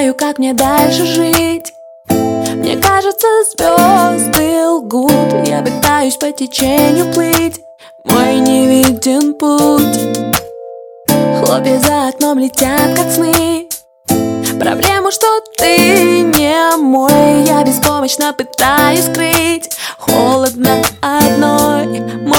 знаю, как мне дальше жить. Мне кажется, звезды лгут. Я пытаюсь по течению плыть. Мой не виден путь. Хлопья за окном летят, как сны. Проблему, что ты не мой. Я беспомощно пытаюсь скрыть. Холодно одной.